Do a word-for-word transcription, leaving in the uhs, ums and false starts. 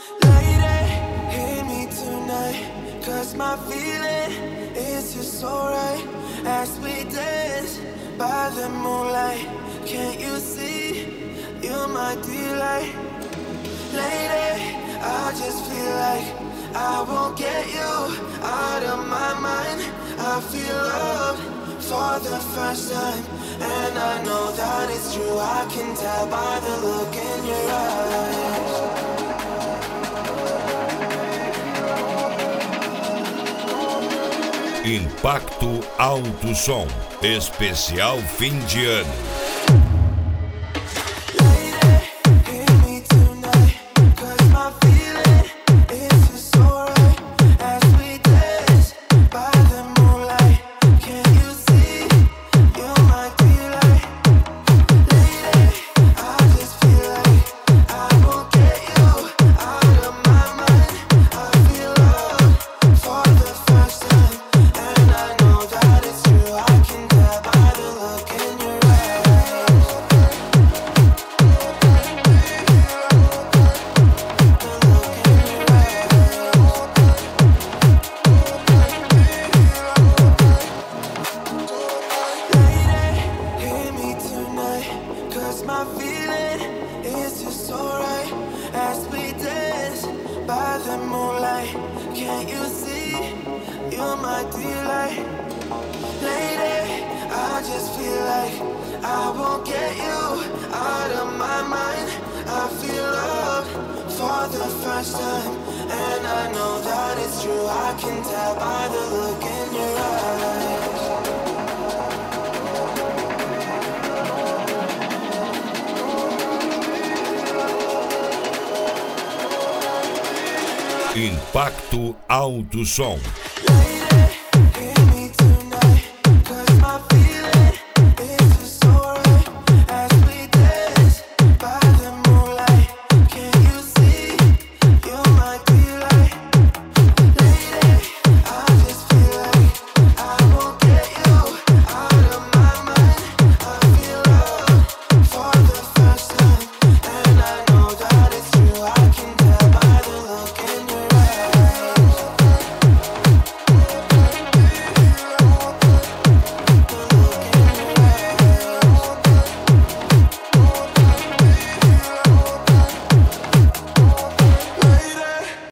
Lady, hit me tonight, cause my feeling is just alright. As we dance by the moonlight, can't you see, you're my delight. Lady, I just feel like I won't get you out of my mind. I feel love for the first time, and I know that it's true. I can tell by the look in your eyes. Impacto Alto Som, especial fim de ano. My feeling is just alright as we dance by the moonlight. Can't you see, you're my delight. Lady, I just feel like I won't get you out of my mind. I feel love for the first time, and I know that it's true. I can tell by the look in your eyes. Impacto Alto Som.